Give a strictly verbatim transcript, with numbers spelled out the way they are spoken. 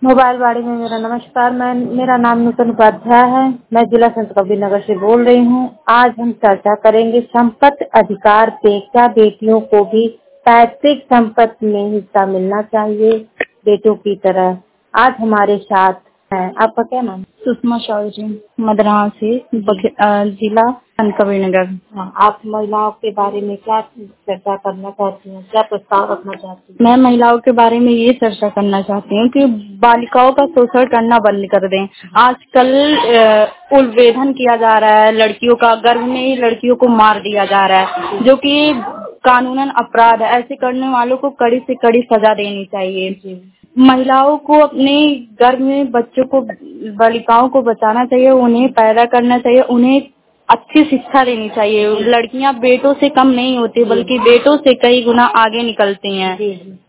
Mobile वाड़ी में मेरा नमस्कार। मैं मेरा नाम नूतन उपाध्याय है। मैं जिला संत कबीरनगर से बोल रही हूँ। आज हम चर्चा करेंगे संपत्ति अधिकार पे। क्या बेटियों को भी पैतृक संपत्ति में हिस्सा मिलना चाहिए बेटों की तरह? आज हमारे साथ है, आपका क्या नाम? सुषमा चौधरी, मदरहा से, बख- अ, जिला संत कबीरनगर। हाँ, आप महिलाओं के बारे में क्या चर्चा करना चाहती हैं, क्या प्रस्ताव रखना चाहती हैं? मैं महिलाओं के बारे में ये चर्चा करना चाहती हूँ कि बालिकाओं का शोषण करना बंद कर दें। आजकल अ, उल्वेधन किया जा रहा है, लड़कियों का गर्भ में ही लड़कियों को मार दिया जा रहा है, जो कि कानूनन अपराध है। ऐसे करने वालों को कड़ी से कड़ी सजा देनी चाहिए। महिलाओं को अपने गर्भ में बच्चों को, बालिकाओं को बचाना चाहिए, उन्हें पैदा करना चाहिए, उन्हें अच्छी शिक्षा देनी चाहिए। लड़कियां बेटों से कम नहीं होती, बल्कि बेटों से कई गुना आगे निकलती हैं।